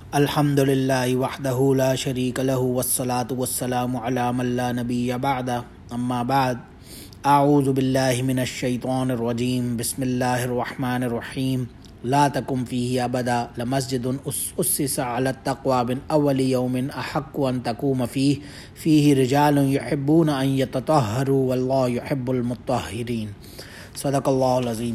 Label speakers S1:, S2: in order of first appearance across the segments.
S1: الحمد للہ وحدہ لا شریک لہ والصلاة والسلام علی من لا نبی بعدہ اما بعد اعوذ باللہ من الشیطان الرجیم بسم اللہ الرحمن الرحیم لا تقم فیہ ابدا لمسجد اسس علی التقوی من اول یوم احق ان تقوم فیہ رجال یحبون ان یتطہروا واللہ یحب المطہرین صدق اللہ العظیم۔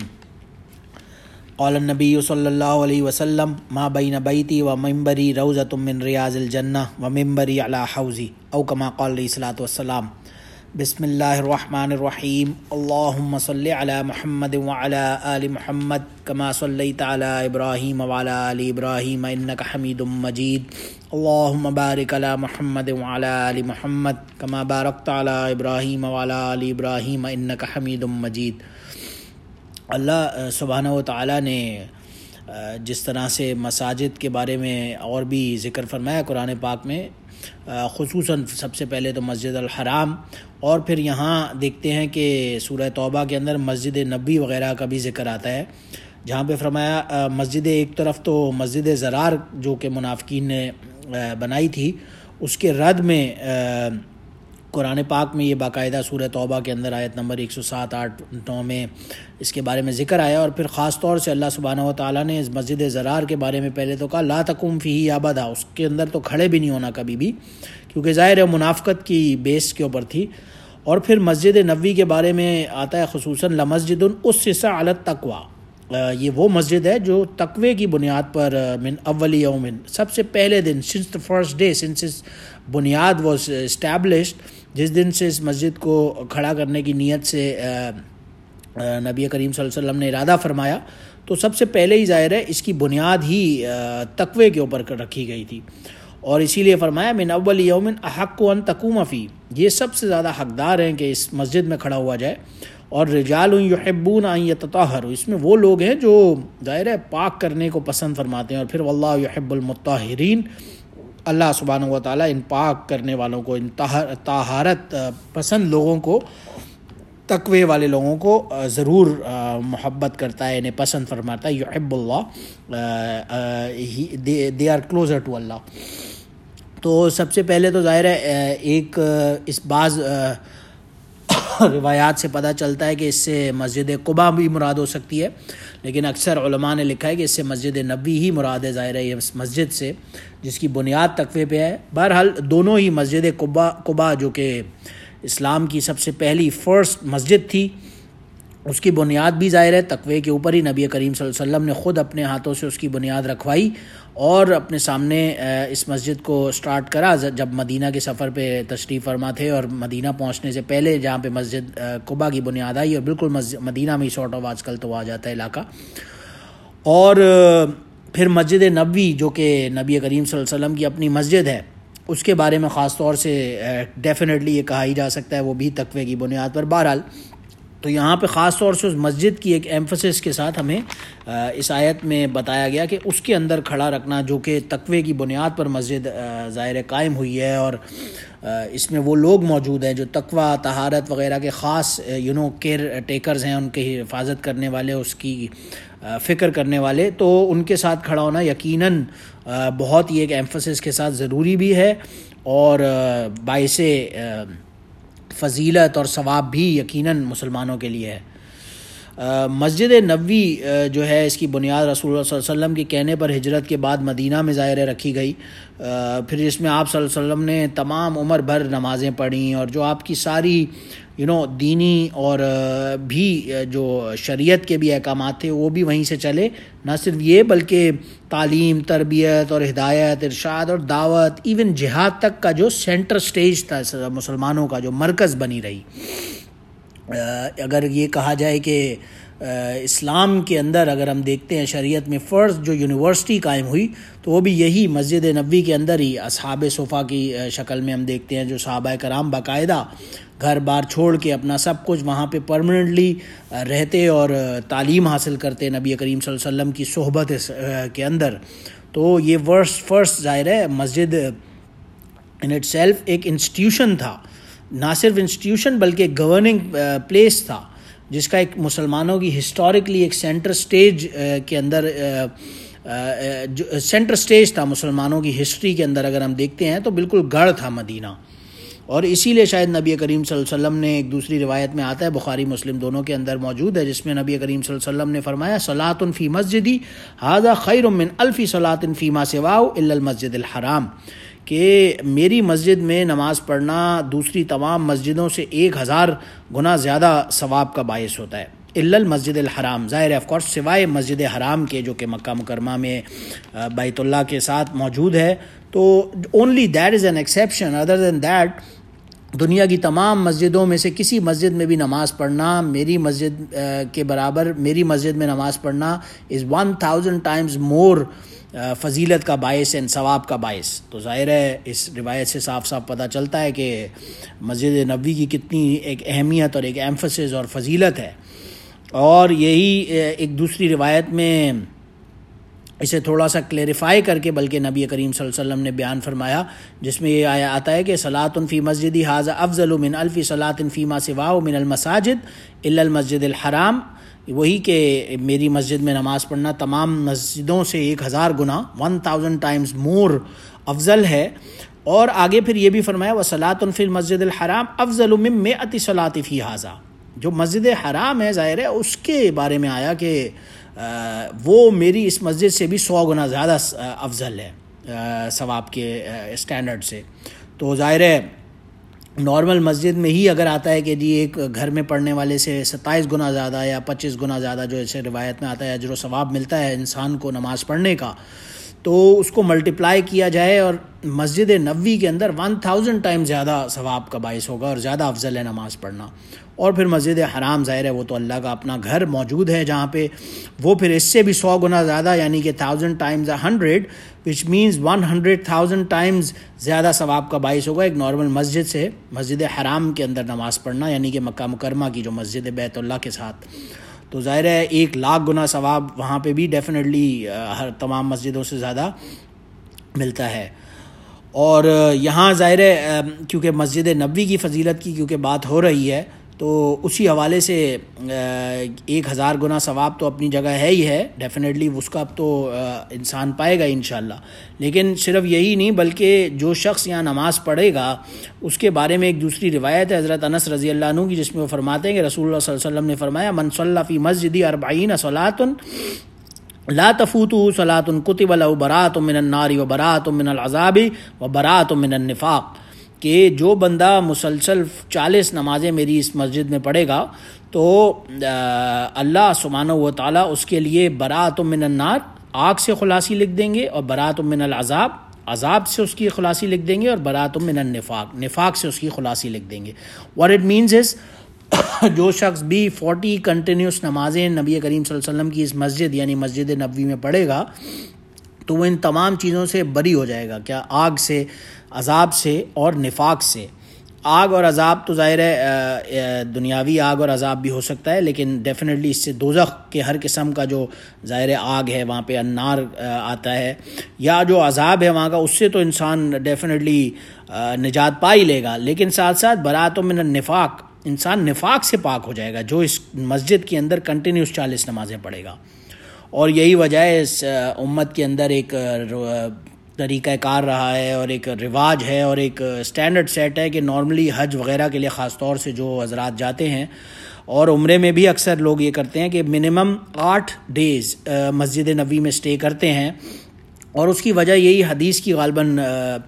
S1: قال النبی صلی اللہ علیہ وسلم ما بین بیتی و منبری روضۃ من ریاض الجنہ و منبری علی حوضی او کما قال علیہ الصلوۃ والسلام۔ بسم اللہ الرحمن الرحیم۔ اللہم صلی علی محمد وعلی آل محمد کما صلیت علی ابراہیم وعلی آل ابراہیم انک حمید مجید۔ اللہم بارک علی محمد وعلی آل محمد کما بارکت علی ابراہیم وعلی آل ابراہیم انک حمید مجید۔ اللہ سبحانہ و تعالیٰ نے جس طرح سے مساجد کے بارے میں اور بھی ذکر فرمایا قرآن پاک میں، خصوصاً سب سے پہلے تو مسجد الحرام، اور پھر یہاں دیکھتے ہیں کہ سورہ توبہ کے اندر مسجد نبوی وغیرہ کا بھی ذکر آتا ہے، جہاں پہ فرمایا مسجد ایک طرف تو مسجد ضرار جو کہ منافقین نے بنائی تھی، اس کے رد میں قرآن پاک میں یہ باقاعدہ سورہ توبہ کے اندر آیت نمبر 107، 8، 9 میں اس کے بارے میں ذکر آیا، اور پھر خاص طور سے اللہ سبحانہ و تعالیٰ نے اس مسجد ضرار کے بارے میں پہلے تو کہا لا تقم فیہ ابدا، اس کے اندر تو کھڑے بھی نہیں ہونا کبھی بھی، کیونکہ ظاہر ہے منافقت کی بیس کے اوپر تھی۔ اور پھر مسجد نبوی کے بارے میں آتا ہے خصوصاً لمسجد اسس علی التقوی، یہ وہ مسجد ہے جو تقوی کی بنیاد پر من اول یوم، سب سے پہلے دن، since the first day, since اس بنیاد was established، جس دن سے اس مسجد کو کھڑا کرنے کی نیت سے نبی کریم صلی اللہ علیہ وسلم نے ارادہ فرمایا، تو سب سے پہلے ہی ظاہر ہے اس کی بنیاد ہی تقوی کے اوپر رکھی گئی تھی، اور اسی لیے فرمایا من اول یوم احق ان تقوم فی، یہ سب سے زیادہ حقدار ہیں کہ اس مسجد میں کھڑا ہوا جائے، اور رجال یحبون ان یتطہروا، اس میں وہ لوگ ہیں جو ظاہر ہے پاک کرنے کو پسند فرماتے ہیں، اور پھر واللہ یحب المطہرین، اللہ سبحانہ و تعالیٰ ان پاک کرنے والوں کو، ان طہارت پسند لوگوں کو، تقوی والے لوگوں کو ضرور محبت کرتا ہے، انہیں پسند فرماتا ہے۔ یحب اللہ، they are closer to Allah. تو سب سے پہلے تو ظاہر ہے ایک اس بعض روایات سے پتہ چلتا ہے کہ اس سے مسجد قباء بھی مراد ہو سکتی ہے، لیکن اکثر علماء نے لکھا ہے کہ اس سے مسجد نبوی ہی مراد ہے، ظاہر ہے اس مسجد سے جس کی بنیاد تقوی پہ ہے۔ بہرحال دونوں ہی مسجد قباء جو کہ اسلام کی سب سے پہلی فرسٹ مسجد تھی، اس کی بنیاد بھی ظاہر ہے تقوی کے اوپر ہی، نبی کریم صلی اللہ علیہ وسلم نے خود اپنے ہاتھوں سے اس کی بنیاد رکھوائی اور اپنے سامنے اس مسجد کو سٹارٹ کرا جب مدینہ کے سفر پہ تشریف فرما تھے، اور مدینہ پہنچنے سے پہلے جہاں پہ مسجد قباء کی بنیاد آئی، اور بالکل مدینہ میں ہی سارٹ آف آج کل تو آ جاتا ہے علاقہ، اور پھر مسجد نبوی جو کہ نبی کریم صلی اللہ علیہ وسلم کی اپنی مسجد ہے، اس کے بارے میں خاص طور سے ڈیفینیٹلی یہ کہا ہی جا سکتا ہے وہ بھی تقوی کی بنیاد پر۔ بہرحال تو یہاں پہ خاص طور سے اس مسجد کی ایک ایمفسس کے ساتھ ہمیں اس آیت میں بتایا گیا کہ اس کے اندر کھڑا رکھنا جو کہ تقوی کی بنیاد پر مسجد ظاہر قائم ہوئی ہے، اور اس میں وہ لوگ موجود ہیں جو تقوی، طہارت وغیرہ کے خاص کیئر ٹیکرز ہیں، ان کی حفاظت کرنے والے، اس کی فکر کرنے والے، تو ان کے ساتھ کھڑا ہونا یقیناً بہت ہی ایک ایمفسس کے ساتھ ضروری بھی ہے، اور باعث فضیلت اور ثواب بھی یقیناً مسلمانوں کے لیے ہے۔ مسجد نبوی جو ہے اس کی بنیاد رسول اللہ صلی اللہ علیہ وسلم کے کہنے پر ہجرت کے بعد مدینہ میں ظاہر رکھی گئی، پھر اس میں آپ صلی اللہ علیہ وسلم نے تمام عمر بھر نمازیں پڑھیں، اور جو آپ کی ساری دینی اور بھی جو شریعت کے بھی احکامات تھے وہ بھی وہیں سے چلے، نہ صرف یہ بلکہ تعلیم، تربیت اور ہدایت، ارشاد اور دعوت، ایون جہاد تک کا جو سینٹر سٹیج تھا مسلمانوں کا، جو مرکز بنی رہی۔ اگر یہ کہا جائے کہ اسلام کے اندر اگر ہم دیکھتے ہیں شریعت میں فرسٹ جو یونیورسٹی قائم ہوئی تو وہ بھی یہی مسجد نبوی کے اندر ہی اصحاب صفا کی شکل میں ہم دیکھتے ہیں، جو صحابہ کرام باقاعدہ گھر بار چھوڑ کے اپنا سب کچھ وہاں پہ پرماننٹلی رہتے اور تعلیم حاصل کرتے نبی کریم صلی اللہ علیہ وسلم کی صحبت کے اندر۔ تو یہ فرسٹ ظاہر ہے مسجد ان اٹ سیلف ایک انسٹیٹیوشن تھا، نہ صرف انسٹیٹیوشن بلکہ گورننگ پلیس تھا، جس کا ایک مسلمانوں کی ہسٹوریکلی ایک سینٹر سٹیج کے اندر سینٹر سٹیج تھا مسلمانوں کی ہسٹری کے اندر. اگر ہم دیکھتے ہیں تو بالکل گڑھ تھا مدینہ, اور اسی لیے شاید نبی کریم صلی اللہ علیہ وسلم نے, ایک دوسری روایت میں آتا ہے بخاری مسلم دونوں کے اندر موجود ہے, جس میں نبی کریم صلی اللہ علیہ وسلم نے فرمایا صلاۃ فی مسجدی ھذا خیر من الف صلاۃ فیما سواہ الا المسجد الحرام, کہ میری مسجد میں نماز پڑھنا دوسری تمام مسجدوں سے 1000 گنا زیادہ ثواب کا باعث ہوتا ہے. الا المسجد الحرام, ظاہر ہے آف کورس سوائے مسجد حرام کے جو کہ مکہ مکرمہ میں بیت اللہ کے ساتھ موجود ہے, تو only that is an exception. Other than that دنیا کی تمام مسجدوں میں سے کسی مسجد میں بھی نماز پڑھنا میری مسجد کے برابر, میری مسجد میں نماز پڑھنا از 1000 ٹائمز مور فضیلت کا باعث ہے, ثواب کا باعث. تو ظاہر ہے اس روایت سے صاف صاف پتہ چلتا ہے کہ مسجد نبوی کی کتنی ایک اہمیت اور ایک ایمفسس اور فضیلت ہے. اور یہی ایک دوسری روایت میں اسے تھوڑا سا کلیریفائی کر کے بلکہ نبی کریم صلی اللہ علیہ وسلم نے بیان فرمایا, جس میں یہ آیا آتا ہے کہ صلاۃ فی مسجدی ھذا افضل من الف صلاۃ فیما سواہ من المساجد الا المسجد الحرام, وہی کہ میری مسجد میں نماز پڑھنا تمام مسجدوں سے 1000 گنا 1000 ٹائمز مور افضل ہے. اور آگے پھر یہ بھی فرمایا وصلاۃ فی المسجد الحرام افضل من 100 صلاۃ فی ھذا, جو مسجد حرام ہے ظاہر ہے اس کے بارے میں آیا کہ وہ میری اس مسجد سے بھی 100 گنا زیادہ افضل ہے ثواب کے اسٹینڈرڈ سے. تو ظاہر ہے نارمل مسجد میں ہی اگر آتا ہے کہ جی ایک گھر میں پڑھنے والے سے 27 گنا زیادہ یا 25 گنا زیادہ جو ایسے روایت میں آتا ہے اجر و ثواب ملتا ہے انسان کو نماز پڑھنے کا, تو اس کو ملٹیپلائی کیا جائے اور مسجد نبوی کے اندر 1000 ٹائم زیادہ ثواب کا باعث ہوگا اور زیادہ افضل ہے نماز پڑھنا. اور پھر مسجد حرام ظاہر ہے وہ تو اللہ کا اپنا گھر موجود ہے جہاں پہ وہ پھر اس سے بھی 100 گنا زیادہ یعنی کہ 1000 ٹائمز 100 وچ مینز 100,000 ٹائمز زیادہ ثواب کا باعث ہوگا ایک نارمل مسجد سے مسجد حرام کے اندر نماز پڑھنا, یعنی کہ مکہ مکرمہ کی جو مسجد بیت اللہ کے ساتھ. تو ظاہر ہے 1,00,000 گنا ثواب وہاں پہ بھی ڈیفینیٹلی ہر تمام مسجدوں سے زیادہ ملتا ہے. اور یہاں ظاہر ہے کیونکہ مسجد نبوی کی فضیلت کی کیونکہ بات ہو رہی ہے تو اسی حوالے سے 1000 گنا ثواب تو اپنی جگہ ہے ہی ہے, ڈیفینیٹلی اس کا اب تو انسان پائے گا انشاءاللہ. لیکن صرف یہی نہیں بلکہ جو شخص یہاں نماز پڑھے گا اس کے بارے میں ایک دوسری روایت ہے حضرت انس رضی اللہ عنہ کی, جس میں وہ فرماتے ہیں کہ رسول اللہ صلی اللہ علیہ وسلم نے فرمایا من صلی فی مسجدی 40 صلاۃ لا تفوتہ صلاۃ کتب لہ براۃ من النار و براۃ من العذاب و براۃ من النفاق, کہ جو بندہ مسلسل 40 نمازیں میری اس مسجد میں پڑھے گا تو اللہ سبحانہ و تعالیٰ اس کے لیے براۃ من النار آگ سے خلاصی لکھ دیں گے, اور براۃ من العذاب عذاب سے اس کی خلاصی لکھ دیں گے, اور براۃ من النفاق نفاق سے اس کی خلاصی لکھ دیں گے. واٹ اٹ مینز از جو شخص بھی 40 کنٹینیوس نمازیں نبی کریم صلی اللہ علیہ وسلم کی اس مسجد یعنی مسجد نبوی میں پڑھے گا تو وہ ان تمام چیزوں سے بری ہو جائے گا. کیا؟ آگ سے, عذاب سے اور نفاق سے. آگ اور عذاب تو ظاہر ہے دنیاوی آگ اور عذاب بھی ہو سکتا ہے, لیکن ڈیفینیٹلی اس سے دوزخ کے ہر قسم کا جو ظاہر آگ ہے وہاں پہ النار آتا ہے, یا جو عذاب ہے وہاں کا, اس سے تو انسان ڈیفینیٹلی نجات پا ہی لے گا. لیکن ساتھ ساتھ براۃ من النفاق, انسان نفاق سے پاک ہو جائے گا جو اس مسجد کے اندر کنٹینیوس 40 نمازیں پڑھے گا. اور یہی وجہ ہے اس امت کے اندر ایک طریقہ کار رہا ہے اور ایک رواج ہے اور ایک سٹینڈرڈ سیٹ ہے کہ نارملی حج وغیرہ کے لیے خاص طور سے جو حضرات جاتے ہیں اور عمرے میں بھی اکثر لوگ یہ کرتے ہیں کہ منیمم 8 ڈیز مسجد نبوی میں سٹے کرتے ہیں. اور اس کی وجہ یہی حدیث کی غالباً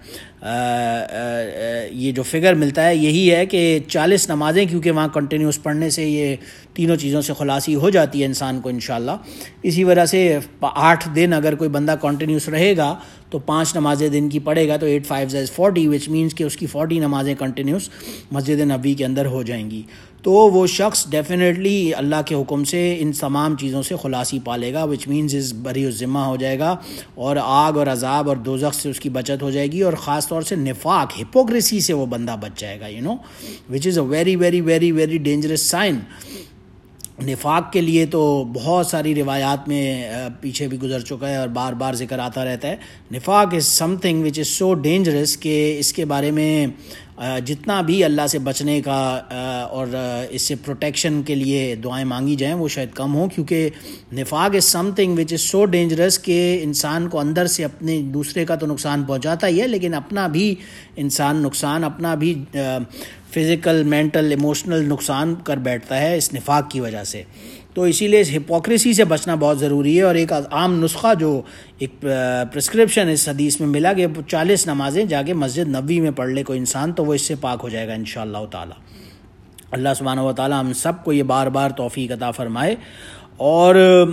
S1: یہ جو فگر ملتا ہے یہی ہے کہ 40 نمازیں کیونکہ وہاں کنٹینیوس پڑھنے سے یہ تینوں چیزوں سے خلاصی ہو جاتی ہے انسان کو انشاءاللہ. اسی وجہ سے 8 دن اگر کوئی بندہ کنٹینیوس رہے گا تو 5 نمازیں دن کی پڑھے گا تو 8 5 is 40 وچ مینس کہ اس کی 40 نمازیں کنٹینیوس مسجد نبوی کے اندر ہو جائیں گی. تو وہ شخص ڈیفینیٹلی اللہ کے حکم سے ان تمام چیزوں سے خلاصی پالے گا, وچ مینز از بری الذمہ ہو جائے گا, اور آگ اور عذاب اور دوزخ سے اس کی بچت ہو جائے گی, اور خاص طور سے نفاق ہپوکریسی سے وہ بندہ بچ جائے گا, which is a very very very very dangerous sign. نفاق کے لیے تو بہت ساری روایات میں پیچھے بھی گزر چکا ہے اور بار بار ذکر آتا رہتا ہے. نفاق از some thing which is so dangerous کہ اس کے بارے میں جتنا بھی اللہ سے بچنے کا اور اس سے پروٹیکشن کے لیے دعائیں مانگی جائیں وہ شاید کم ہوں، کیونکہ نفاق از some thing which is so dangerous کہ انسان کو اندر سے اپنے دوسرے کا تو نقصان پہنچاتا ہی ہے، لیکن اپنا بھی انسان نقصان، اپنا بھی فزیکل مینٹل ایموشنل نقصان کر بیٹھتا ہے اس نفاق کی وجہ سے. تو اسی لیے اس ہپوکریسی سے بچنا بہت ضروری ہے. اور ایک عام نسخہ جو ایک پرسکرپشن اس حدیث میں ملا کہ 40 نمازیں جا کے مسجد نبوی میں پڑھ لے کوئی انسان تو وہ اس سے پاک ہو جائے گا انشاءاللہ تعالی. اللہ سبحانہ و تعالی ہم سب کو یہ بار بار توفیق عطا فرمائے. اور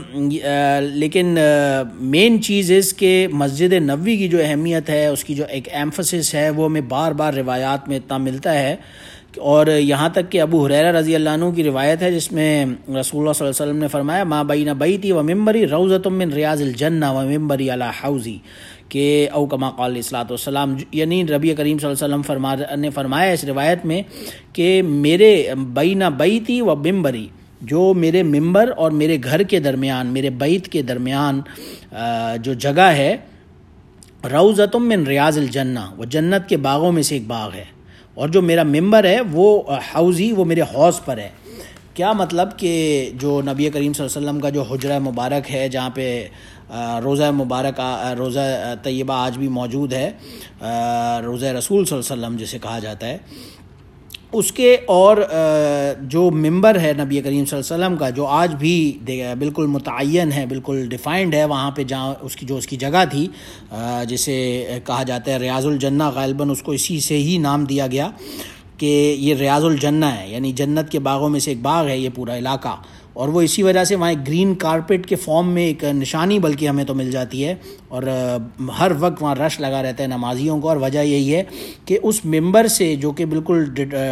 S1: لیکن مین چیز اس کہ مسجد نبوی کی جو اہمیت ہے، اس کی جو ایک ایمفسس ہے، وہ ہمیں بار بار روایات میں اتنا ملتا ہے. اور یہاں تک کہ ابو ہریرہ رضی اللہ عنہ کی روایت ہے جس میں رسول اللہ صلی اللہ علیہ وسلم نے فرمایا ما بین بیتی و ممبری روضۃ من ریاض الجنہ و ممبری علی حوضی، کہ او کما قال علیہ الصلوۃ والسلام، یعنی نبی کریم صلی اللہ علیہ وسلم نے فرمایا اس روایت میں کہ میرے بین بیتی و ممبری، جو میرے ممبر اور میرے گھر کے درمیان، میرے بیت کے درمیان جو جگہ ہے، روضۃ من ریاض الجنہ، وہ جنت کے باغوں میں سے ایک باغ ہے. اور جو میرا ممبر ہے وہ حوضی، وہ میرے حوض پر ہے. کیا مطلب کہ جو نبی کریم صلی اللہ علیہ وسلم کا جو حجرہ مبارک ہے، جہاں پہ روضہ مبارک، روضہ طیبہ آج بھی موجود ہے، روضہ رسول صلی اللہ علیہ وسلم جسے کہا جاتا ہے، اس کے اور جو ممبر ہے نبی کریم صلی اللہ علیہ وسلم کا، جو آج بھی بالکل متعین ہے، بالکل ڈیفائنڈ ہے وہاں پہ جہاں اس کی جگہ تھی، جسے کہا جاتا ہے ریاض الجنہ، غالباً اس کو اسی سے ہی نام دیا گیا کہ یہ ریاض الجنہ ہے، یعنی جنت کے باغوں میں سے ایک باغ ہے یہ پورا علاقہ. اور وہ اسی وجہ سے وہاں ایک گرین کارپیٹ کے فارم میں ایک نشانی بلکہ ہمیں تو مل جاتی ہے، اور ہر وقت وہاں رش لگا رہتا ہے نمازیوں کو. اور وجہ یہی ہے کہ اس ممبر سے، جو کہ بالکل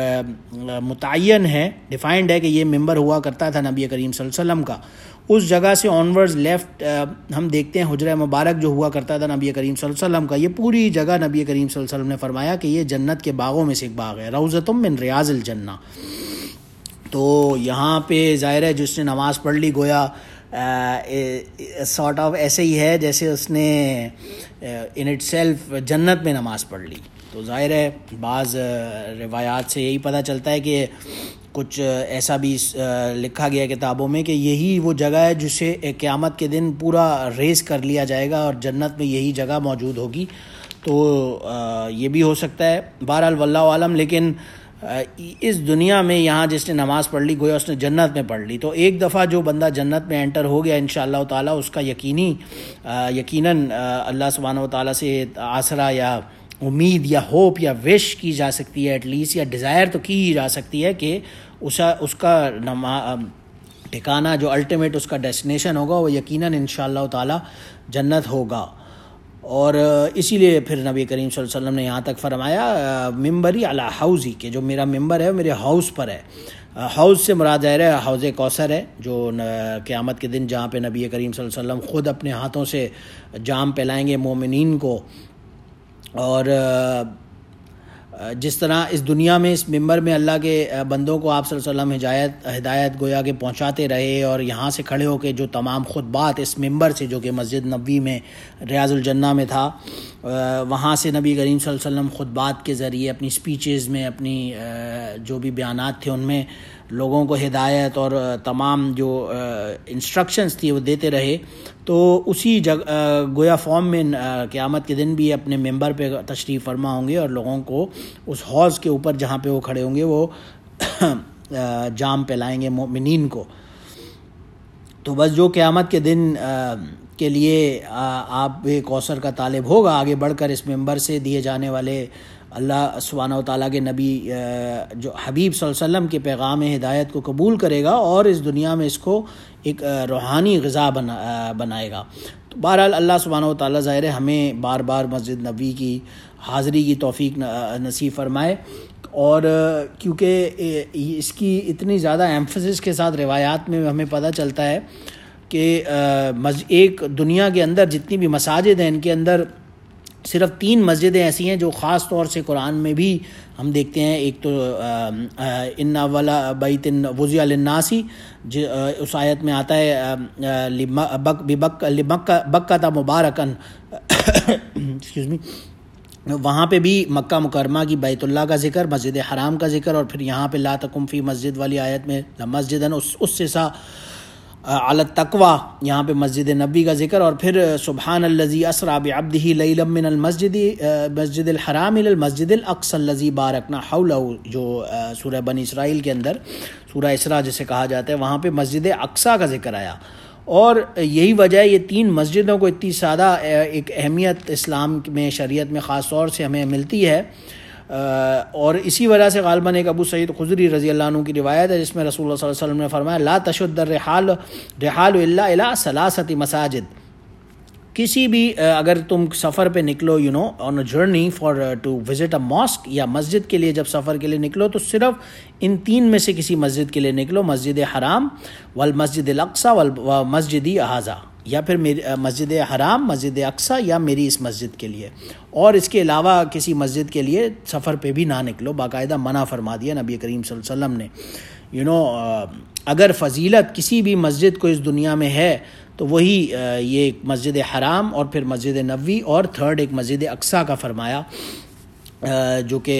S1: متعین ہے، ڈیفائنڈ ہے کہ یہ ممبر ہوا کرتا تھا نبی کریم صلی اللہ علیہ وسلم کا، اس جگہ سے آنورڈز لیفٹ ہم دیکھتے ہیں حجرہ مبارک جو ہوا کرتا تھا نبی کریم صلی اللہ علیہ وسلم کا، یہ پوری جگہ نبی کریم صلی اللہ علیہ وسلم نے فرمایا کہ یہ جنت کے باغوں میں سے ایک باغ ہے، روضۃ من ریاض الجنہ. تو یہاں پہ ظاہر ہے جس نے نماز پڑھ لی گویا سارٹ آف ایسے ہی ہے جیسے اس نے ان اٹ سیلف جنت میں نماز پڑھ لی. تو ظاہر ہے بعض روایات سے یہی پتہ چلتا ہے کہ کچھ ایسا بھی لکھا گیا کتابوں میں کہ یہی وہ جگہ ہے جسے قیامت کے دن پورا ریز کر لیا جائے گا اور جنت میں یہی جگہ موجود ہوگی. تو یہ بھی ہو سکتا ہے، بہرحال واللہ عالم. لیکن اس دنیا میں یہاں جس نے نماز پڑھ لی گویا اس نے جنت میں پڑھ لی. تو ایک دفعہ جو بندہ جنت میں انٹر ہو گیا انشاءاللہ تعالیٰ، اس کا یقیناً اللہ سبحانہ و تعالیٰ سے آسرا یا امید یا ہوپ یا وش کی جا سکتی ہے، ایٹ لیسٹ، یا ڈیزائر تو کی ہی جا سکتی ہے کہ اس کا ٹھکانہ جو الٹیمیٹ اس کا ڈیسٹینیشن ہوگا وہ یقیناً انشاءاللہ تعالیٰ جنت ہوگا. اور اسی لیے پھر نبی کریم صلی اللہ علیہ وسلم نے یہاں تک فرمایا ممبری علی حوضی، کہ جو میرا ممبر ہے وہ میرے حوض پر ہے. حوض سے مراد ہے حوض کوثر ہے، جو قیامت کے دن جہاں پہ نبی کریم صلی اللہ علیہ وسلم خود اپنے ہاتھوں سے جام پلائیں گے مومنین کو. اور جس طرح اس دنیا میں اس ممبر میں اللہ کے بندوں کو آپ صلی اللہ علیہ وسلم ہدایت گویا کہ پہنچاتے رہے، اور یہاں سے کھڑے ہو کے جو تمام خطبات اس ممبر سے، جو کہ مسجد نبوی میں ریاض الجنہ میں تھا، وہاں سے نبی کریم صلی اللہ علیہ وسلم خطبات کے ذریعے اپنی سپیچز میں، اپنی جو بھی بیانات تھے ان میں لوگوں کو ہدایت اور تمام جو انسٹرکشنز تھی وہ دیتے رہے. تو اسی گویا فارم میں قیامت کے دن بھی اپنے ممبر پہ تشریف فرما ہوں گے اور لوگوں کو اس حوض کے اوپر جہاں پہ وہ کھڑے ہوں گے وہ جام پلائیں گے مومنین کو. تو بس جو قیامت کے دن کے لیے آپ کوثر کا طالب ہوگا، آگے بڑھ کر اس ممبر سے دیے جانے والے اللہ سبحانہ و تعالیٰ کے نبی جو حبیب صلی اللہ علیہ وسلم کے پیغام ہدایت کو قبول کرے گا اور اس دنیا میں اس کو ایک روحانی غذا بنائے گا. تو بہرحال اللہ سبحانہ و تعالیٰ ظاہر ہے ہمیں بار بار مسجد نبوی کی حاضری کی توفیق نصیب فرمائے. اور کیونکہ اس کی اتنی زیادہ ایمفسس کے ساتھ روایات میں ہمیں پتہ چلتا ہے کہ ایک دنیا کے اندر جتنی بھی مساجد ہیں ان کے اندر صرف 3 مسجدیں ایسی ہیں جو خاص طور سے قرآن میں بھی ہم دیکھتے ہیں. ایک تو ان اول بیت وضع للناس، اس آیت میں آتا ہے بکۃ مبارکن ایکسکیوز می وہاں پہ بھی مکہ مکرمہ کی بیت اللہ کا ذکر، مسجد حرام کا ذکر، اور پھر یہاں پہ لا تقم فی مسجد والی آیت میں مسجدن اسسا علی التقوی، یہاں پہ مسجد نبی کا ذکر، اور پھر سبحان الذی اسری بعبدہ لیلا من مسجد الحرام الی المسجد الاقصی الذی بارکنا حولہ، جو سورہ بنی اسرائیل کے اندر سورہ اسراء جسے کہا جاتا ہے، وہاں پہ مسجد اقصی کا ذکر آیا. اور یہی وجہ ہے یہ تین مسجدوں کو اتنی زیادہ ایک اہمیت اسلام میں، شریعت میں خاص طور سے ہمیں ملتی ہے، اور اسی وجہ سے غالباً ایک ابو سعید خدری رضی اللہ عنہ کی روایت ہے جس میں رسول اللہ صلی اللہ علیہ وسلم نے فرمایا لا تشد الرحال الا الی ثلاثۃ مساجد. کسی بھی اگر تم سفر پہ نکلو on a journey for to visit a mosque, یا مسجد کے لیے جب سفر کے لیے نکلو تو صرف ان تین میں سے کسی مسجد کے لیے نکلو، مسجد حرام والمسجد الاقصی والمسجدی ھذا، یا پھر مسجد حرام، مسجد اقصی، یا میری اس مسجد کے لیے، اور اس کے علاوہ کسی مسجد کے لیے سفر پہ بھی نہ نکلو. باقاعدہ منع فرما دیا نبی کریم صلی اللہ علیہ وسلم نے. اگر فضیلت کسی بھی مسجد کو اس دنیا میں ہے تو وہی یہ مسجد حرام اور پھر مسجد نبوی، اور تھرڈ ایک مسجد اقصی کا فرمایا جو کہ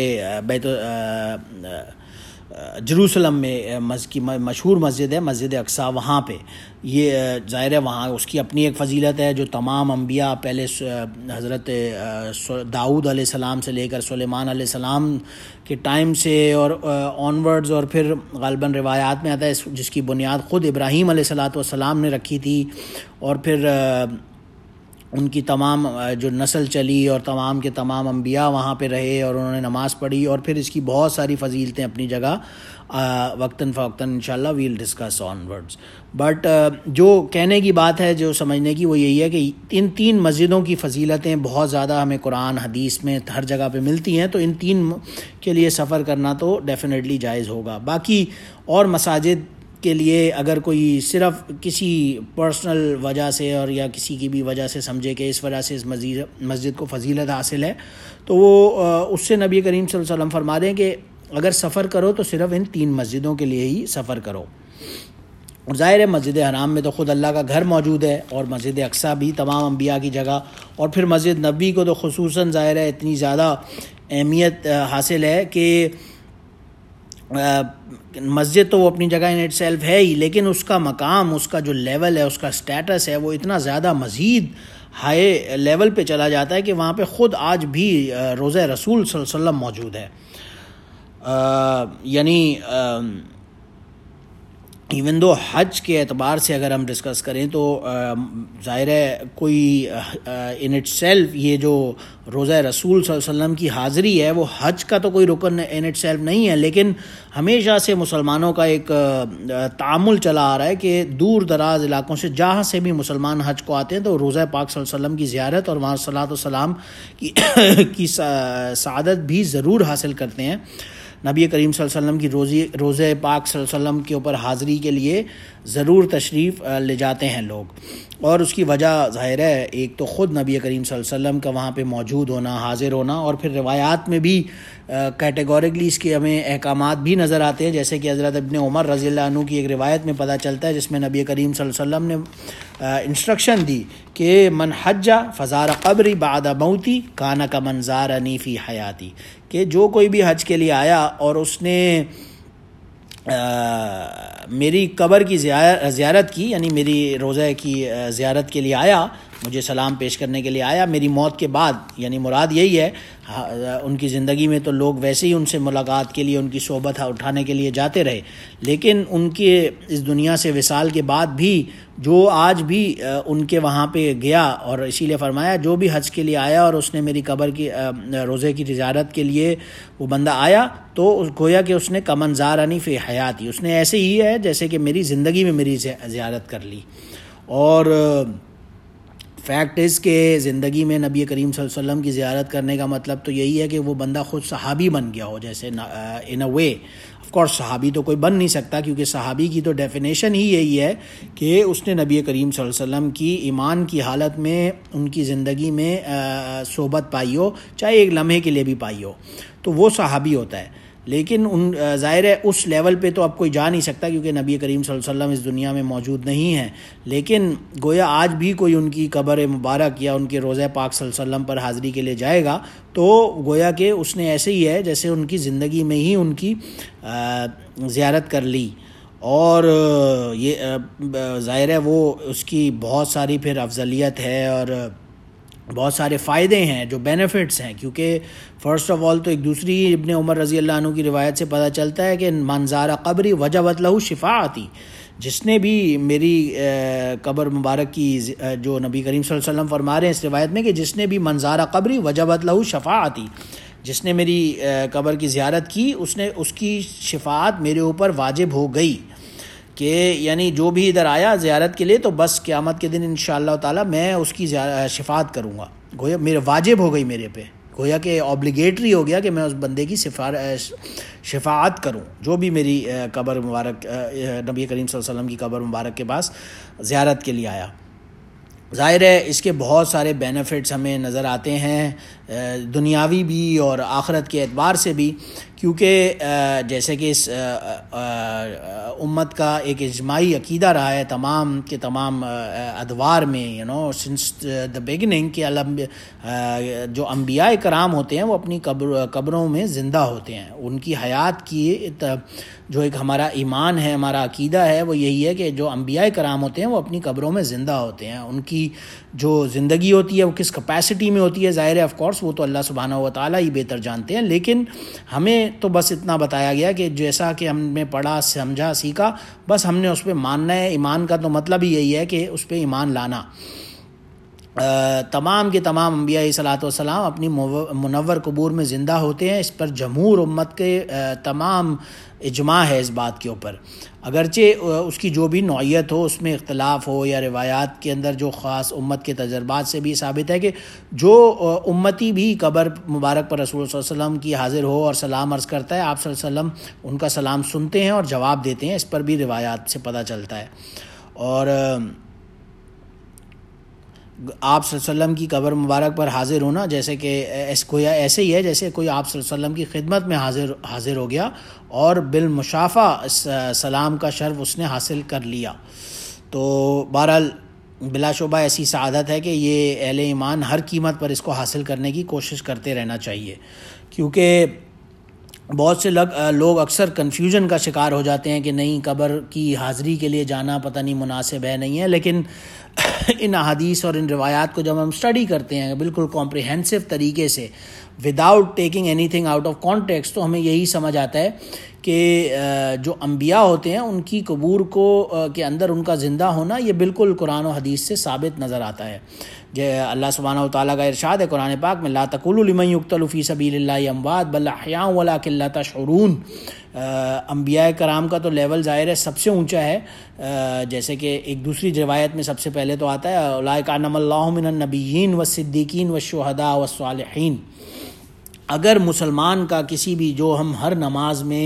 S1: جروسلم میں مشہور مسجد ہے، مسجد اقصی. وہاں پہ یہ ظاہر ہے وہاں اس کی اپنی ایک فضیلت ہے جو تمام انبیاء پہلے حضرت داؤد علیہ السلام سے لے کر سلیمان علیہ السلام کے ٹائم سے اور آنورڈز، اور پھر غالباً روایات میں آتا ہے جس کی بنیاد خود ابراہیم علیہ السلام نے رکھی تھی، اور پھر ان کی تمام جو نسل چلی اور تمام کے تمام انبیاء وہاں پہ رہے اور انہوں نے نماز پڑھی، اور پھر اس کی بہت ساری فضیلتیں اپنی جگہ وقتاً فوقتاً انشاءاللہ we'll discuss on words. But جو کہنے کی بات ہے، جو سمجھنے کی، وہ یہی ہے کہ ان تین مسجدوں کی فضیلتیں بہت زیادہ ہمیں قرآن حدیث میں ہر جگہ پہ ملتی ہیں، تو ان تین کے لیے سفر کرنا تو ڈیفینیٹلی جائز ہوگا. باقی اور مساجد کے لیے اگر کوئی صرف کسی پرسنل وجہ سے اور یا کسی کی بھی وجہ سے سمجھے کہ اس وجہ سے اس مسجد کو فضیلت حاصل ہے، تو وہ اس سے نبی کریم صلی اللہ علیہ وسلم فرما دیں کہ اگر سفر کرو تو صرف ان تین مسجدوں کے لیے ہی سفر کرو. اور ظاہر ہے مسجد حرام میں تو خود اللہ کا گھر موجود ہے، اور مسجد اقصی بھی تمام انبیاء کی جگہ، اور پھر مسجد نبوی کو تو خصوصاً ظاہر ہے اتنی زیادہ اہمیت حاصل ہے کہ مسجد تو وہ اپنی جگہ ان اٹ سیلف ہے ہی، لیکن اس کا مقام، اس کا جو لیول ہے، اس کا سٹیٹس ہے، وہ اتنا زیادہ مزید ہائی لیول پہ چلا جاتا ہے کہ وہاں پہ خود آج بھی روضہ رسول صلی اللہ علیہ وسلم موجود ہے. یعنی ایون دو حج کے اعتبار سے اگر ہم ڈسکس کریں تو ظاہر ہے کوئی ان اٹ سیلف یہ جو روضہ رسول صلی اللہ علیہ وسلم کی حاضری ہے وہ حج کا تو کوئی رکن ان اٹ سیلف نہیں ہے، لیکن ہمیشہ سے مسلمانوں کا ایک تعامل چلا آ رہا ہے کہ دور دراز علاقوں سے جہاں سے بھی مسلمان حج کو آتے ہیں تو روضہ پاک صلی اللہ علیہ وسلم کی زیارت اور وہاں صلاۃ و سلام کی سعادت بھی ضرور حاصل کرتے ہیں. نبی کریم صلی اللہ علیہ وسلم کی روضہ پاک صلی اللہ علیہ وسلم کے اوپر حاضری کے لیے ضرور تشریف لے جاتے ہیں لوگ، اور اس کی وجہ ظاہر ہے ایک تو خود نبی کریم صلی اللہ علیہ وسلم کا وہاں پہ موجود ہونا، حاضر ہونا، اور پھر روایات میں بھی کیٹیگوریکلی اس کے ہمیں احکامات بھی نظر آتے ہیں، جیسے کہ حضرت ابن عمر رضی اللہ عنہ کی ایک روایت میں پتہ چلتا ہے جس میں نبی کریم صلی اللہ علیہ وسلم نے انسٹرکشن دی کہ من حج فزار قبری بعد موتی کان کمن زارنی فی حیاتی، کہ جو کوئی بھی حج کے لیے آیا اور اس نے میری قبر کی زیارت کی، یعنی میری روضہ کی زیارت کے لیے آیا، مجھے سلام پیش کرنے کے لیے آیا میری موت کے بعد، یعنی مراد یہی ہے ان کی زندگی میں تو لوگ ویسے ہی ان سے ملاقات کے لیے، ان کی صحبت اٹھانے کے لیے جاتے رہے، لیکن ان کے اس دنیا سے وصال کے بعد بھی جو آج بھی ان کے وہاں پہ گیا، اور اسی لیے فرمایا جو بھی حج کے لیے آیا اور اس نے میری قبر کی روضے کی زیارت کے لیے وہ بندہ آیا تو گویا کہ اس نے کمن زارنی فی حیاتی، اس نے ایسے ہی ہے جیسے کہ میری زندگی میں میری زیارت کر لی. اور فیکٹ از کہ زندگی میں نبی کریم صلی اللہ علیہ وسلم کی زیارت کرنے کا مطلب تو یہی ہے کہ وہ بندہ خود صحابی بن گیا ہو، جیسے ان اے وے آف کورس صحابی تو کوئی بن نہیں سکتا، کیونکہ صحابی کی تو ڈیفینیشن ہی یہی ہے کہ اس نے نبی کریم صلی اللہ علیہ وسلم کی ایمان کی حالت میں ان کی زندگی میں صحبت پائی ہو، چاہے ایک لمحے کے لیے بھی پائی ہو، تو وہ صحابی ہوتا ہے. لیکن ظاہر ہے اس لیول پہ تو اب کوئی جا نہیں سکتا کیونکہ نبی کریم صلی اللہ علیہ وسلم اس دنیا میں موجود نہیں ہیں، لیکن گویا آج بھی کوئی ان کی قبر مبارک یا ان کے روضہ پاک صلی اللہ علیہ وسلم پر حاضری کے لیے جائے گا تو گویا کہ اس نے ایسے ہی ہے جیسے ان کی زندگی میں ہی ان کی زیارت کر لی، اور یہ ظاہر ہے وہ اس کی بہت ساری پھر افضلیت ہے اور بہت سارے فائدے ہیں جو بینیفٹس ہیں، کیونکہ فرسٹ آف آل تو ایک دوسری ابن عمر رضی اللہ عنہ کی روایت سے پتہ چلتا ہے کہ من زار قبری وجبت لہ شفاعتی، جس نے بھی میری قبر مبارک کی، جو نبی کریم صلی اللہ علیہ وسلم فرما رہے ہیں اس روایت میں کہ جس نے بھی من زار قبری وجبت لہ شفاعتی، جس نے میری قبر کی زیارت کی اس کی شفاعت میرے اوپر واجب ہو گئی، کہ یعنی جو بھی ادھر آیا زیارت کے لیے تو بس قیامت کے دن انشاءاللہ تعالی میں اس کی شفاعت کروں گا، گویا میرے واجب ہو گئی میرے پہ، گویا کہ اوبلیگیٹری ہو گیا کہ میں اس بندے کی شفاعت کروں جو بھی میری قبر مبارک نبی کریم صلی اللہ علیہ وسلم کی قبر مبارک کے پاس زیارت کے لیے آیا۔ ظاہر ہے اس کے بہت سارے بینیفٹس ہمیں نظر آتے ہیں، دنیاوی بھی اور آخرت کے اعتبار سے بھی، کیونکہ جیسے کہ اس امت کا ایک اجماعی عقیدہ رہا ہے تمام کے تمام ادوار میں، سنس دا بگننگ، کہ جو انبیاء کرام ہوتے ہیں وہ اپنی قبروں میں زندہ ہوتے ہیں، ان کی حیات کی جو ایک ہمارا ایمان ہے، ہمارا عقیدہ ہے وہ یہی ہے کہ جو انبیاء کرام ہوتے ہیں وہ اپنی قبروں میں زندہ ہوتے ہیں، ان کی جو زندگی ہوتی ہے وہ کس کیپیسٹی میں ہوتی ہے ظاہر ہے آف کورس وہ تو اللہ سبحانہ و تعالیٰ ہی بہتر جانتے ہیں، لیکن ہمیں تو بس اتنا بتایا گیا کہ جیسا کہ ہم نے پڑھا سمجھا سیکھا بس ہم نے اس پہ ماننا ہے۔ ایمان کا تو مطلب ہی یہی ہے کہ اس پہ ایمان لانا۔ تمام کے تمام انبیاء علیہ الصلوۃ والسلام اپنی منور قبور میں زندہ ہوتے ہیں، اس پر جمہور امت کے تمام اجماع ہے اس بات کے اوپر، اگرچہ اس کی جو بھی نوعیت ہو اس میں اختلاف ہو یا روایات کے اندر جو خاص امت کے تجربات سے بھی ثابت ہے کہ جو امتی بھی قبر مبارک پر رسول صلی اللہ علیہ وسلم کی حاضر ہو اور سلام عرض کرتا ہے، آپ صلی اللہ علیہ وسلم ان کا سلام سنتے ہیں اور جواب دیتے ہیں، اس پر بھی روایات سے پتہ چلتا ہے۔ اور آپ صلی اللہ علیہ وسلم کی قبر مبارک پر حاضر ہونا جیسے کہ ایسے ہی ہے جیسے کوئی آپ صلی اللہ علیہ وسلم کی خدمت میں حاضر ہو گیا اور بالمشافہ سلام کا شرف اس نے حاصل کر لیا۔ تو بہرحال بلا شبہ ایسی سعادت ہے کہ یہ اہل ایمان ہر قیمت پر اس کو حاصل کرنے کی کوشش کرتے رہنا چاہیے، کیونکہ بہت سے لوگ اکثر کنفیوژن کا شکار ہو جاتے ہیں کہ نہیں قبر کی حاضری کے لیے جانا پتہ نہیں مناسب ہے نہیں ہے، لیکن ان احادیث اور ان روایات کو جب ہم اسٹڈی کرتے ہیں بالکل کمپریہنسو طریقے سے without taking anything out of context, تو ہمیں یہی سمجھ آتا ہے کہ جو انبیاء ہوتے ہیں ان کی قبور کے اندر ان کا زندہ ہونا یہ بالکل قرآن و حدیث سے ثابت نظر آتا ہے۔ اللہ سبحانہ و تعالیٰ کا ارشاد ہے قرآن پاک میں، لا تقولوا لمن یقتل فی سبیل اللہ اموات بل احیاء ولکن لا تشعرون۔ انبیاء کرام کا تو لیول ظاہر ہے سب سے اونچا ہے، جیسے کہ ایک دوسری روایت میں سب سے پہلے تو آتا ہے اولئک انعم اللہ من النبیین والصدیقین والشہداء والصالحین۔ اگر مسلمان کا کسی بھی، جو ہم ہر نماز میں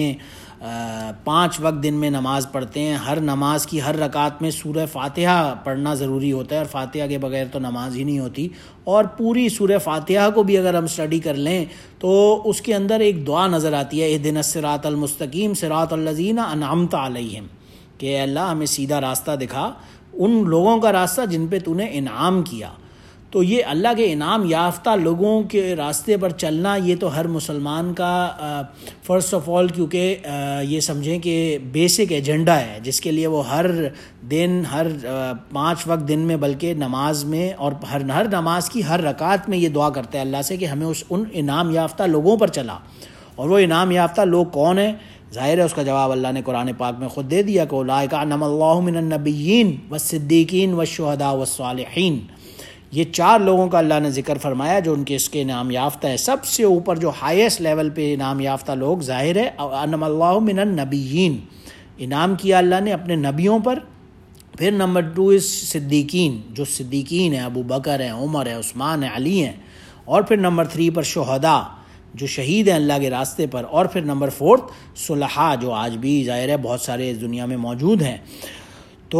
S1: 5 وقت دن میں نماز پڑھتے ہیں، ہر نماز کی ہر رکعت میں سورہ فاتحہ پڑھنا ضروری ہوتا ہے اور فاتحہ کے بغیر تو نماز ہی نہیں ہوتی، اور پوری سورہ فاتحہ کو بھی اگر ہم اسٹڈی کر لیں تو اس کے اندر ایک دعا نظر آتی ہے، اہدنا الصراط المستقیم صراط الذین انعمت علیہم، کہ اللہ ہمیں سیدھا راستہ دکھا، ان لوگوں کا راستہ جن پہ تو نے انعام کیا۔ تو یہ اللہ کے انعام یافتہ لوگوں کے راستے پر چلنا یہ تو ہر مسلمان کا فرسٹ آف آل، کیونکہ یہ سمجھیں کہ بیسک ایجنڈا ہے جس کے لیے وہ ہر دن ہر 5 وقت دن میں بلکہ نماز میں اور ہر نماز کی ہر رکعت میں یہ دعا کرتا ہے اللہ سے کہ ہمیں ان انعام یافتہ لوگوں پر چلا۔ اور وہ انعام یافتہ لوگ کون ہیں؟ ظاہر ہے اس کا جواب اللہ نے قرآن پاک میں خود دے دیا کہ اولئک انعم اللہ من النبیین والصدیقین والشہداء والصالحین۔ یہ 4 لوگوں کا اللہ نے ذکر فرمایا جو ان کے اس کے انعام یافتہ ہے۔ سب سے اوپر جو ہائیسٹ لیول پہ انعام یافتہ لوگ ظاہر ہے انعم اللہ من النبیین، انعام کیا اللہ نے اپنے نبیوں پر۔ پھر نمبر 2 صدیقین، جو صدیقین ہیں، ابو بکر ہیں، عمر ہیں، عثمان ہیں، علی ہیں۔ اور پھر نمبر 3 پر شہداء، جو شہید ہیں اللہ کے راستے پر۔ اور پھر نمبر 4 صلحاء، جو آج بھی ظاہر ہے بہت سارے اس دنیا میں موجود ہیں۔ تو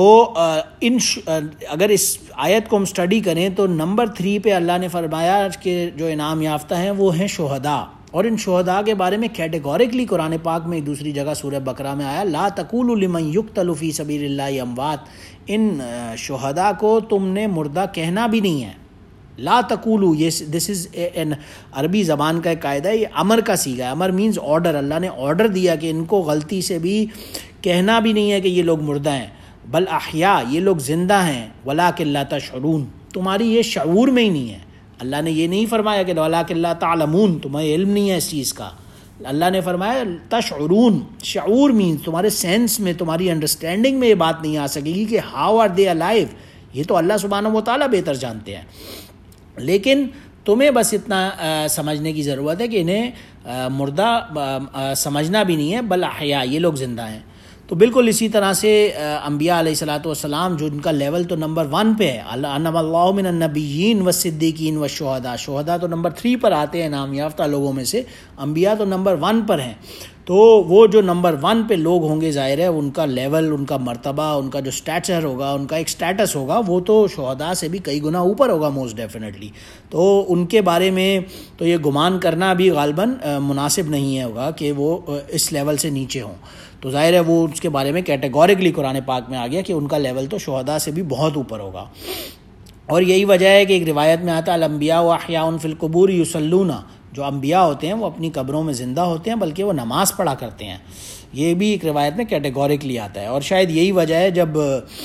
S1: اگر اس آیت کو ہم اسٹڈی کریں تو نمبر 3 پہ اللہ نے فرمایا کہ جو انعام یافتہ ہیں وہ ہیں شہداء۔ اور ان شہداء کے بارے میں کیٹیگوریکلی قرآن پاک میں ایک دوسری جگہ سورہ بقرہ میں آیا لا تقولوا لمن یقتل فی سبیل اللہ اموات، ان شہداء کو تم نے مردہ کہنا بھی نہیں ہے. لا تقولوا، یہ دس از این عربی زبان کا ایک قاعدہ ہے، یہ امر کا صیغہ ہے. امر مینز آرڈر، اللہ نے آرڈر دیا کہ ان کو غلطی سے بھی کہنا بھی نہیں ہے کہ یہ لوگ مردہ ہیں. بل احیاء، یہ لوگ زندہ ہیں، ولکن لا تشعرون، تمہاری یہ شعور میں ہی نہیں ہے. اللہ نے یہ نہیں فرمایا کہ ولکن لا تعلمون، تمہیں علم نہیں ہے اس چیز کا. اللہ نے فرمایا تشعرون، شعور مینز تمہارے سینس میں، تمہاری انڈرسٹینڈنگ میں یہ بات نہیں آ سکے گی کہ ہاؤ آر دے الائیو. یہ تو اللہ سبحانہ و تعالیٰ بہتر جانتے ہیں، لیکن تمہیں بس اتنا سمجھنے کی ضرورت ہے کہ انہیں مردہ سمجھنا بھی نہیں ہے، بل احیاء، یہ لوگ زندہ ہیں. تو بالکل اسی طرح سے انبیاء علیہ الصلاۃ والسلام جو ان کا لیول تو نمبر 1 پہ ہے، انعم اللہ من النبیین والصدیقین والشہداء، شہداء تو نمبر 3 پر آتے ہیں نام یافتہ لوگوں میں سے، انبیاء تو نمبر 1 پر ہیں. تو وہ جو نمبر 1 پہ لوگ ہوں گے، ظاہر ہے ان کا لیول، ان کا مرتبہ، ان کا جو سٹیچر ہوگا، ان کا ایک سٹیٹس ہوگا، وہ تو شہداء سے بھی کئی گنا اوپر ہوگا موسٹ ڈیفینیٹلی. تو ان کے بارے میں تو یہ گمان کرنا بھی غالباً مناسب نہیں ہے ہوگا کہ وہ اس لیول سے نیچے ہوں. تو ظاہر ہے وہ اس کے بارے میں کیٹیگوریکلی قرآن پاک میں آ گیا کہ ان کا لیول تو شہداء سے بھی بہت اوپر ہوگا. اور یہی وجہ ہے کہ ایک روایت میں آتا ہے الانبیاء واحیاء فی القبور یصلون، جو انبیاء ہوتے ہیں وہ اپنی قبروں میں زندہ ہوتے ہیں بلکہ وہ نماز پڑھا کرتے ہیں. یہ بھی ایک روایت میں کیٹیگوریکلی آتا ہے. اور شاید یہی وجہ ہے جب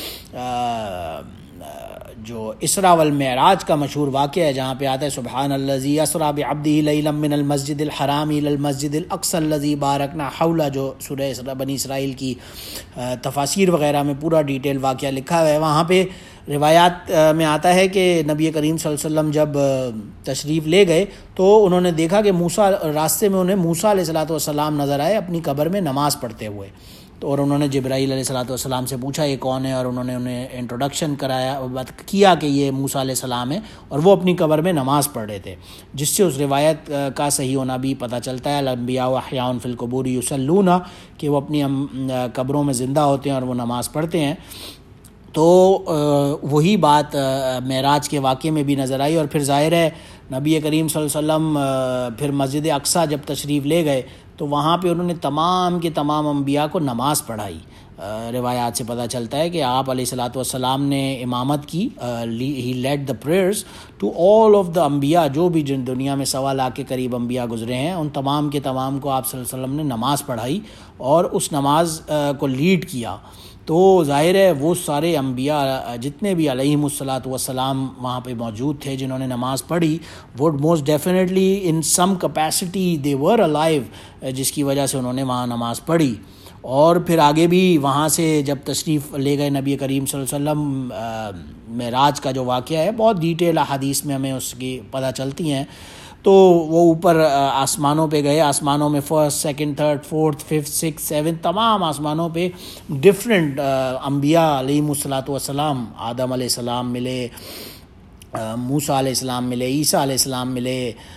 S1: جو اسراء والمعراج کا مشہور واقعہ ہے جہاں پہ آتا ہے سبحان الذی اسری بعبدہ لیلا من المسجد الحرام الی المسجد الاقصی الذی بارکنا حولہ، جو سورہ بنی اسرائیل کی تفاسیر وغیرہ میں پورا ڈیٹیل واقعہ لکھا ہوا ہے. وہاں پہ روایات میں آتا ہے کہ نبی کریم صلی اللہ علیہ وسلم جب تشریف لے گئے تو انہوں نے دیکھا کہ موسیٰ، راستے میں انہیں موسیٰ علیہ الصلوۃ والسلام نظر آئے اپنی قبر میں نماز پڑھتے ہوئے. تو اور انہوں نے جبرائیل علیہ الصلوۃ والسلام سے پوچھا یہ کون ہے، اور انہوں نے انہیں انٹروڈکشن کرایا، کیا کہ یہ موسیٰ علیہ السلام ہے، اور وہ اپنی قبر میں نماز پڑھ رہے تھے، جس سے اس روایت کا صحیح ہونا بھی پتہ چلتا ہے. الانبیاء واحیاء فی القبور یصلون، کہ وہ اپنی قبروں میں زندہ ہوتے ہیں اور وہ نماز پڑھتے ہیں. تو وہی بات معراج کے واقعے میں بھی نظر آئی. اور پھر ظاہر ہے نبی کریم صلی اللہ علیہ وسلم پھر مسجد اقصیٰ جب تشریف لے گئے تو وہاں پہ انہوں نے تمام کے تمام انبیاء کو نماز پڑھائی. روایات سے پتہ چلتا ہے کہ آپ علیہ الصلوۃ والسلام نے امامت کی، he lead the prayers to all of the انبیاء، جو بھی جن دنیا میں 1.25 لاکھ کے قریب انبیاء گزرے ہیں ان تمام کے تمام کو آپ صلی اللہ علیہ وسلم نے نماز پڑھائی اور اس نماز کو لیڈ کیا. تو ظاہر ہے وہ سارے انبیاء جتنے بھی علیہم الصلاۃ والسلام وہاں پہ موجود تھے جنہوں نے نماز پڑھی، وہ most definitely in some capacity they were alive, جس کی وجہ سے انہوں نے وہاں نماز پڑھی. اور پھر آگے بھی وہاں سے جب تشریف لے گئے نبی کریم صلی اللہ علیہ وسلم، معراج کا جو واقعہ ہے بہت ڈیٹیل احادیث میں ہمیں اس کی پتہ چلتی ہیں. تو وہ اوپر آسمانوں پہ گئے، آسمانوں میں 1st, 2nd, 3rd, 4th, 5th, 6th, 7th تمام آسمانوں پہ ڈفرینٹ انبیاء علیہم الصلاۃ والسلام، آدم علیہ السلام ملے، موسیٰ علیہ السلام ملے، عیسیٰ علیہ السلام ملے،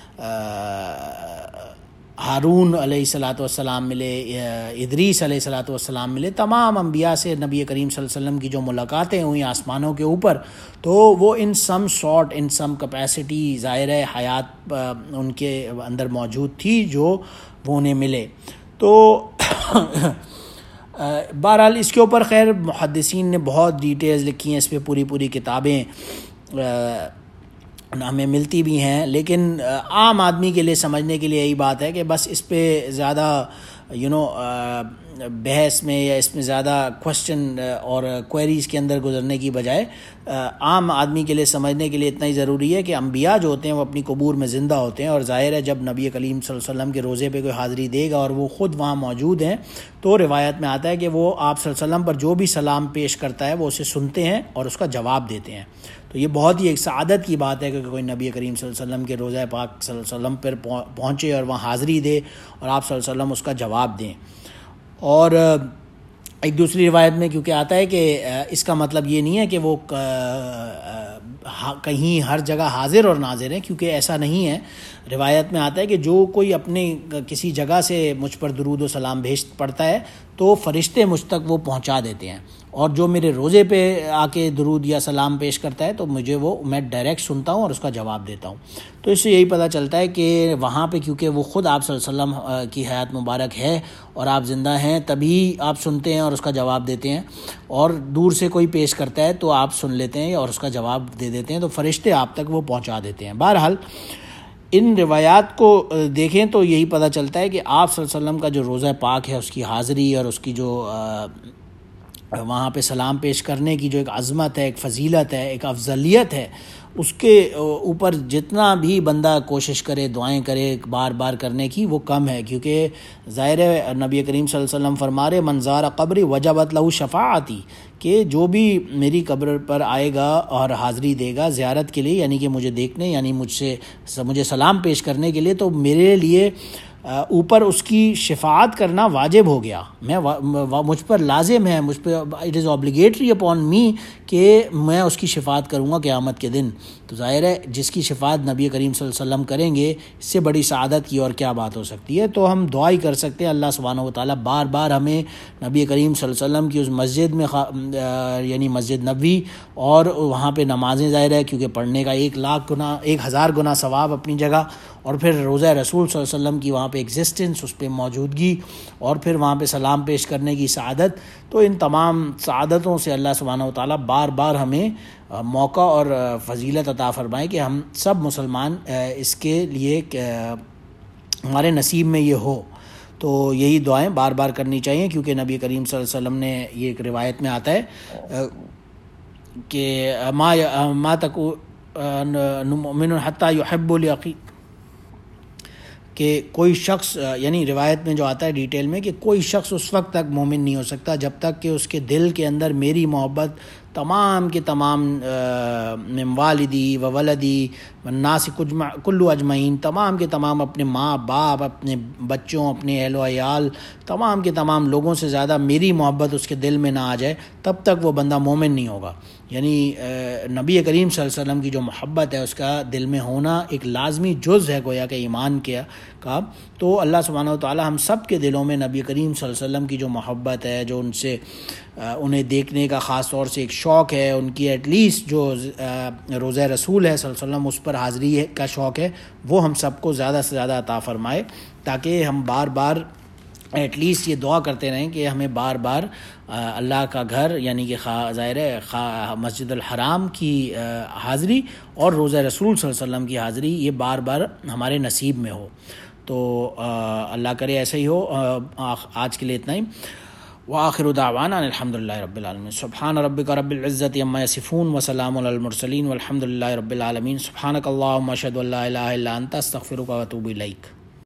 S1: ہارون علیہ الصلاۃ والسلام ملے، ادریس علیہ الصلاۃ والسلام ملے. تمام انبیاء سے نبی کریم صلی اللہ علیہ وسلم کی جو ملاقاتیں ہوئیں آسمانوں کے اوپر، تو وہ ان سم سارٹ، ان سم کیپیسٹی ظاہر ہے حیات ان کے اندر موجود تھی جو وہ انہیں ملے. تو بہرحال اس کے اوپر خیر محدثین نے بہت ڈیٹیلز لکھی ہیں، اس پہ پوری کتابیں ہمیں ملتی بھی ہیں، لیکن عام آدمی کے لیے سمجھنے کے لیے یہی بات ہے کہ بس اس پہ زیادہ بحث میں یا اس میں زیادہ کوشچن اور کوئریز کے اندر گزرنے کی بجائے عام آدمی کے لیے سمجھنے کے لیے اتنا ہی ضروری ہے کہ انبیاء جو ہوتے ہیں وہ اپنی قبور میں زندہ ہوتے ہیں. اور ظاہر ہے جب نبی کریم صلی اللہ علیہ وسلم کے روزے پہ کوئی حاضری دے گا اور وہ خود وہاں موجود ہیں تو روایت میں آتا ہے کہ وہ آپ صلی اللہ علیہ وسلم پر جو بھی سلام پیش کرتا ہے وہ اسے سنتے ہیں اور اس کا جواب دیتے ہیں. تو یہ بہت ہی ایک سعادت کی بات ہے کہ کوئی نبی کریم صلی اللہ علیہ وسلم کے روزہ پاک صلی اللہ علیہ وسلم پر پہنچے اور وہاں حاضری دے اور آپ صلی اللہ علیہ وسلم اس کا جواب دیں. اور ایک دوسری روایت میں کیونکہ آتا ہے کہ اس کا مطلب یہ نہیں ہے کہ وہ کہیں ہر جگہ حاضر اور ناظر ہیں، کیونکہ ایسا نہیں ہے. روایت میں آتا ہے کہ جو کوئی اپنے کسی جگہ سے مجھ پر درود و سلام پڑھتا ہے تو فرشتے مجھ تک وہ پہنچا دیتے ہیں، اور جو میرے روزے پہ آ کے درود یا سلام پیش کرتا ہے تو میں ڈائریکٹ سنتا ہوں اور اس کا جواب دیتا ہوں۔ تو اس سے یہی پتہ چلتا ہے کہ وہاں پہ کیونکہ وہ خود آپ صلی اللہ علیہ وسلم کی حیات مبارک ہے اور آپ زندہ ہیں، تبھی آپ سنتے ہیں اور اس کا جواب دیتے ہیں، اور دور سے کوئی پیش کرتا ہے تو آپ سن لیتے ہیں اور اس کا جواب دے دیتے ہیں، تو فرشتے آپ تک وہ پہنچا دیتے ہیں۔ بہرحال ان روایات کو دیکھیں تو یہی پتہ چلتا ہے کہ آپ صلی اللہ علیہ وسلم کا جو روزہ پاک ہے، اس کی حاضری اور اس کی جو وہاں پہ سلام پیش کرنے کی جو ایک عظمت ہے، ایک فضیلت ہے، ایک افضلیت ہے، اس کے اوپر جتنا بھی بندہ کوشش کرے، دعائیں کرے بار بار کرنے کی، وہ کم ہے، کیونکہ ظاہر ہے نبی کریم صلی اللہ علیہ وسلم فرما رہے من زار قبری وجبت لہ شفاعتی، کہ جو بھی میری قبر پر آئے گا اور حاضری دے گا زیارت کے لیے، یعنی کہ مجھے دیکھنے، یعنی مجھے سلام پیش کرنے کے لیے، تو میرے لیے اوپر اس کی شفاعت کرنا واجب ہو گیا، مجھ پر لازم ہے، مجھ پہ it is obligatory upon me کہ میں اس کی شفاعت کروں گا قیامت کے دن۔ تو ظاہر ہے جس کی شفاعت نبی کریم صلی اللہ علیہ وسلم کریں گے، اس سے بڑی سعادت کی اور کیا بات ہو سکتی ہے۔ تو ہم دعا ہی کر سکتے ہیں، اللہ سبحانہ و تعالیٰ بار بار ہمیں نبی کریم صلی اللہ علیہ وسلم کی اس مسجد میں یعنی مسجد نبوی، اور وہاں پہ نمازیں ظاہر ہے کیونکہ پڑھنے کا 1,000 گنا ثواب اپنی جگہ، اور پھر روزہ رسول صلی اللہ علیہ وسلم کی وہاں پہ ایگزسٹنس، اس پہ موجودگی، اور پھر وہاں پہ سلام پیش کرنے کی سعادت، تو ان تمام سعادتوں سے اللہ سبحانہ و تعالیٰ بار بار ہمیں موقع اور فضیلت عطا فرمائے کہ ہم سب مسلمان اس کے لیے ہمارے نصیب میں یہ ہو۔ تو یہی دعائیں بار بار کرنی چاہیے، کیونکہ نبی کریم صلی اللہ علیہ وسلم نے یہ ایک روایت میں آتا ہے کہ ما تکون مؤمن حتی یحب لاخیہ، کہ کوئی شخص، یعنی روایت میں جو آتا ہے ڈیٹیل میں، کہ کوئی شخص اس وقت تک مومن نہیں ہو سکتا جب تک کہ اس کے دل کے اندر میری محبت تمام کے تمام من والدی و ولدی والناس کلو اجمعین، تمام کے تمام اپنے ماں باپ، اپنے بچوں، اپنے اہل و عیال، تمام کے تمام لوگوں سے زیادہ میری محبت اس کے دل میں نہ آ جائے، تب تک وہ بندہ مومن نہیں ہوگا۔ یعنی نبی کریم صلی اللہ علیہ وسلم کی جو محبت ہے اس کا دل میں ہونا ایک لازمی جز ہے گویا کہ ایمان کا۔ تو اللہ سبحانہ و تعالی ہم سب کے دلوں میں نبی کریم صلی اللہ علیہ وسلم کی جو محبت ہے، جو انہیں دیکھنے کا خاص طور سے ایک شوق ہے، ان کی ایٹ لیسٹ جو روزہ رسول ہے صلی اللہ علیہ وسلم اس پر حاضری کا شوق ہے، وہ ہم سب کو زیادہ سے زیادہ عطا فرمائے، تاکہ ہم بار بار ایٹ لیسٹ یہ دعا کرتے رہیں کہ ہمیں بار بار اللہ کا گھر، یعنی کہ ظاہر ہے مسجد الحرام کی حاضری اور روزہ رسول صلی اللہ علیہ وسلم کی حاضری، یہ بار بار ہمارے نصیب میں ہو۔ تو اللہ کرے ایسا ہی ہو۔ آج کے لیے اتنا ہی، وآخر دعوانا الحمد للہ رب العالمین۔ سبحان ربک رب العزت عما یصفون وسلام علی المرسلین والحمد للہ رب العالمین۔ سبحانک اللہم اشہد ان لا الہ الا انت استغفرک واتوب الیک۔